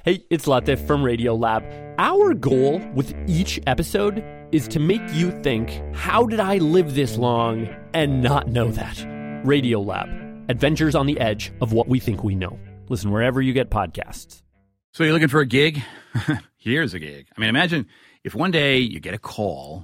Hey, it's Latif from Radiolab. Our goal with each episode is to make you think, how did I live this long and not know that? Radiolab, adventures on the edge of what we think we know. Listen wherever you get podcasts. So you're looking for a gig? Here's a gig. I mean, imagine if one day you get a call.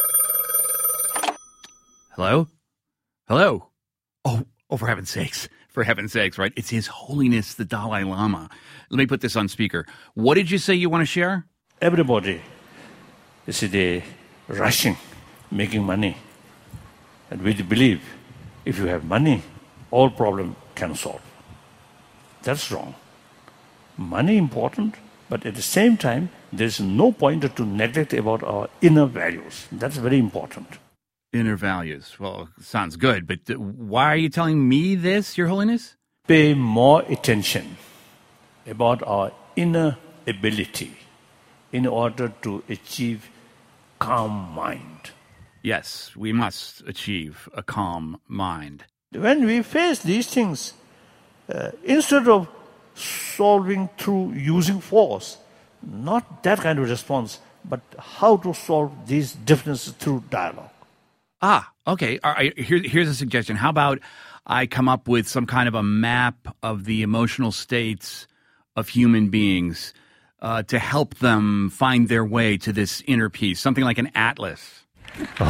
Hello? Hello? Oh, for heaven's sakes. For heaven's sakes, right? It's His Holiness the Dalai Lama. Let me put this on speaker. What did you say you want to share? Everybody is rushing, making money. And we believe if you have money, all problem can solve. That's wrong. Money important, but at the same time, there's no point to neglect about our inner values. That's very important. Inner values. Well, sounds good, but why are you telling me this, Your Holiness? Pay more attention about our inner ability in order to achieve calm mind. Yes, we must achieve a calm mind. When we face these things, instead of solving through using force, not that kind of response, but how to solve these differences through dialogue. Okay. All right, here's a suggestion. How about I come up with some kind of a map of the emotional states of human beings to help them find their way to this inner peace, something like an atlas. Look,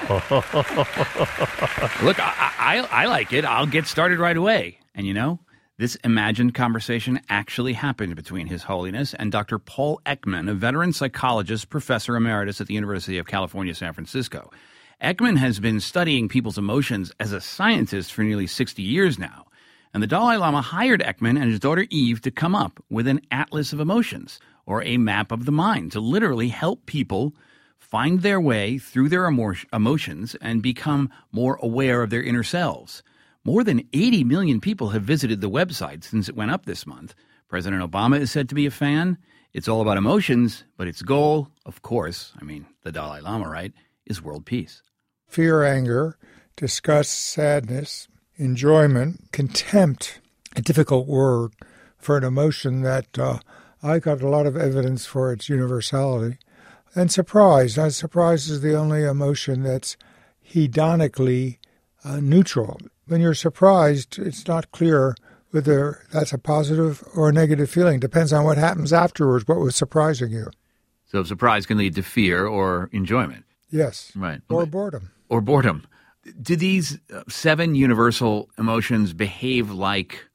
I like it. I'll get started right away. And you know, this imagined conversation actually happened between His Holiness and Dr. Paul Ekman, a veteran psychologist, professor emeritus at the University of California, San Francisco. Ekman has been studying people's emotions as a scientist for nearly 60 years now. And the Dalai Lama hired Ekman and his daughter Eve to come up with an atlas of emotions, or a map of the mind, to literally help people find their way through their emotions and become more aware of their inner selves. More than 80 million people have visited the website since it went up this month. President Obama is said to be a fan. It's all about emotions, but its goal, of course, the Dalai Lama, right, is world peace. Fear, anger, disgust, sadness, enjoyment, contempt, a difficult word for an emotion that I got a lot of evidence for its universality, and surprise. Now, surprise is the only emotion that's hedonically neutral. When you're surprised, it's not clear whether that's a positive or a negative feeling. Depends on what happens afterwards, what was surprising you. So surprise can lead to fear or enjoyment. Yes. Right. Or boredom. Or boredom. Do these 7 universal emotions behave like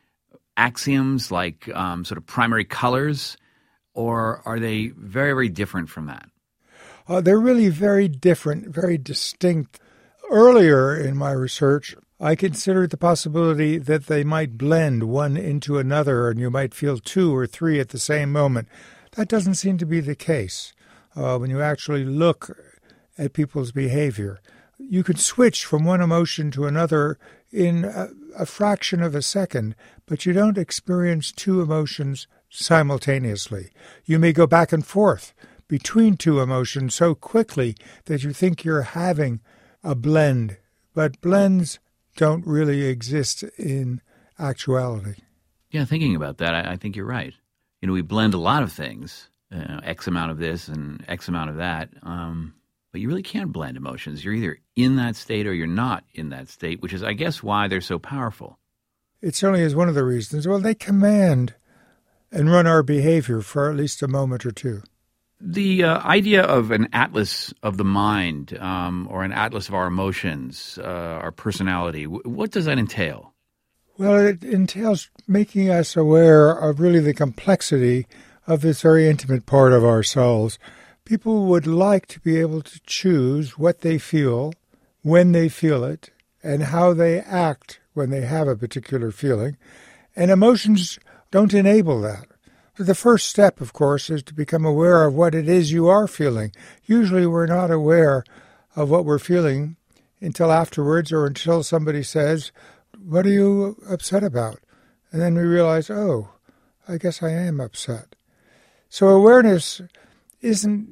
axioms, like sort of primary colors, or are they very, very different from that? They're really very different, very distinct. Earlier in my research, I considered the possibility that they might blend one into another and you might feel 2 or 3 at the same moment. That doesn't seem to be the case. When you actually look at people's behavior, you could switch from one emotion to another in a fraction of a second, but you don't experience 2 emotions simultaneously. You may go back and forth between 2 emotions so quickly that you think you're having a blend, but blends don't really exist in actuality. Yeah, thinking about that, I think you're right. We blend a lot of things, X amount of this and X amount of that, but you really can't blend emotions. You're either in that state or you're not in that state, which is, I guess, why they're so powerful. It certainly is one of the reasons. Well, they command and run our behavior for at least a moment or 2. The idea of an atlas of the mind or an atlas of our emotions, our personality, what does that entail? Well, it entails making us aware of really the complexity of this very intimate part of ourselves. People would like to be able to choose what they feel, when they feel it, and how they act when they have a particular feeling. And emotions don't enable that. The first step, of course, is to become aware of what it is you are feeling. Usually we're not aware of what we're feeling until afterwards or until somebody says, "What are you upset about?" And then we realize, oh, I guess I am upset. So awareness isn't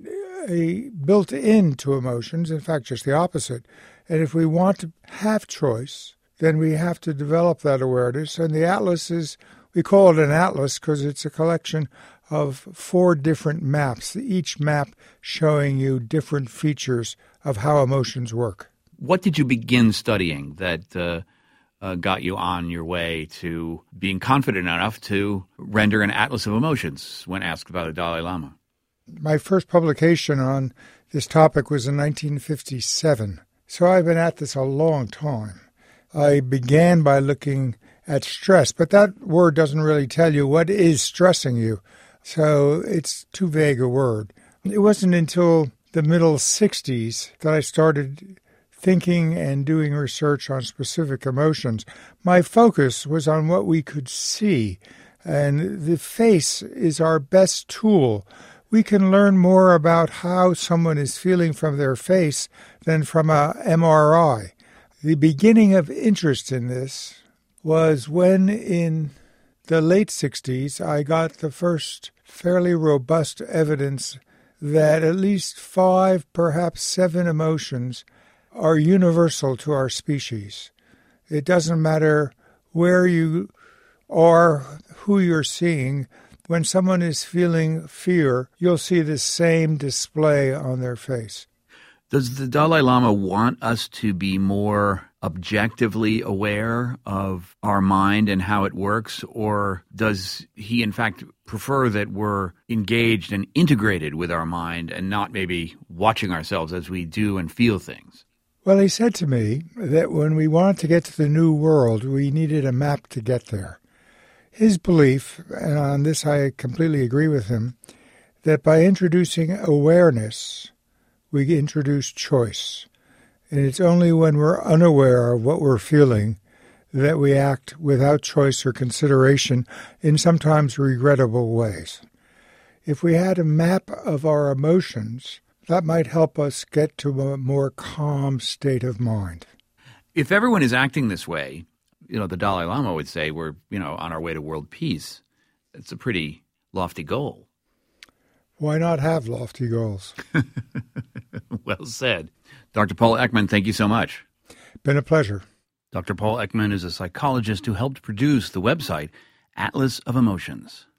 built into emotions, in fact, just the opposite. And if we want to have choice, then we have to develop that awareness. And the atlas is, We call it an atlas because it's a collection of 4 different maps, each map showing you different features of how emotions work. What did you begin studying that got you on your way to being confident enough to render an atlas of emotions when asked by the Dalai Lama? My first publication on this topic was in 1957, so I've been at this a long time. I began by looking at stress, but that word doesn't really tell you what is stressing you, so it's too vague a word. It wasn't until the middle 60s that I started thinking and doing research on specific emotions. My focus was on what we could see, and the face is our best tool. We can learn more about how someone is feeling from their face than from a MRI. The beginning of interest in this was when in the late 60s I got the first fairly robust evidence that at least 5, perhaps 7 emotions are universal to our species. It doesn't matter where you are, who you're seeing. When someone is feeling fear, you'll see the same display on their face. Does the Dalai Lama want us to be more objectively aware of our mind and how it works, or does he in fact prefer that we're engaged and integrated with our mind and not maybe watching ourselves as we do and feel things? Well, he said to me that when we wanted to get to the new world, we needed a map to get there. His belief, and on this I completely agree with him, that by introducing awareness, we introduce choice. And it's only when we're unaware of what we're feeling that we act without choice or consideration in sometimes regrettable ways. If we had a map of our emotions, that might help us get to a more calm state of mind. If everyone is acting this way, the Dalai Lama would say we're, on our way to world peace. It's a pretty lofty goal. Why not have lofty goals? Well said. Dr. Paul Ekman, thank you so much. Been a pleasure. Dr. Paul Ekman is a psychologist who helped produce the website Atlas of Emotions.